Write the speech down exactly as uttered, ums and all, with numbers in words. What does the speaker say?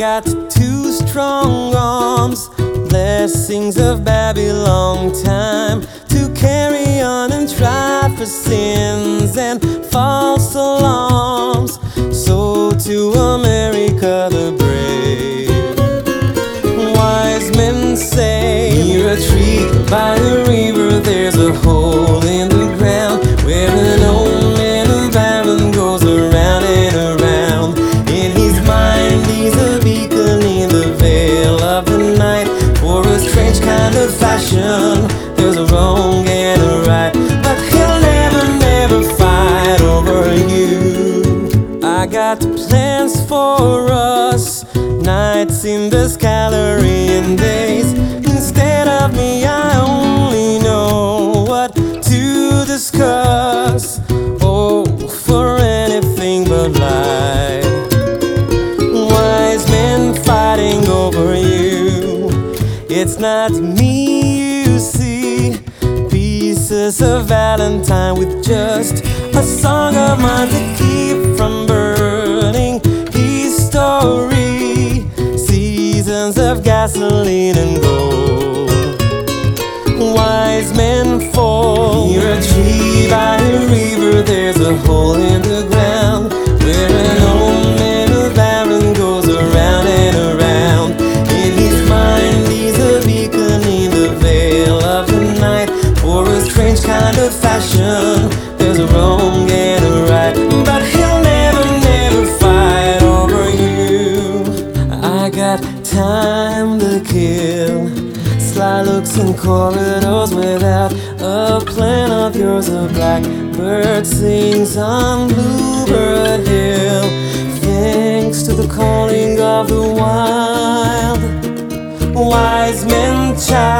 got two strong arms, blessings of Babylon time, to carry on and try for sins and false alarms. So to America the brave, wise men say, near a tree by a river there's a hole in the ground, where an old man of Babylon goes around and around. In his mind he's a beacon in the veil of the night. For a strange kind of fashion, there's a wrong and a right, but he'll never, never fight over you. I got plans for us, nights in the Scalarian days. Instead of me, I only know what to discuss. Oh, for anything but life. Wise men fighting over you. It's not me you see, pieces of Valentine with just a song of mine to keep from burning his story. Seasons of gasoline and gold, wise men fall. Near a tree by a river there's a hole in the ground, where an old man of Babylon goes around and around. In his mind he's a beacon in the veil of the night. For a strange kind of fashion, there's a wrong and a right, but he'll never, never fight over you. I got time to kill, sly looks in corridors without a plan of yours. A blackbird sings on Bluebird Hill, thanks to the calling of the wild. Wise men child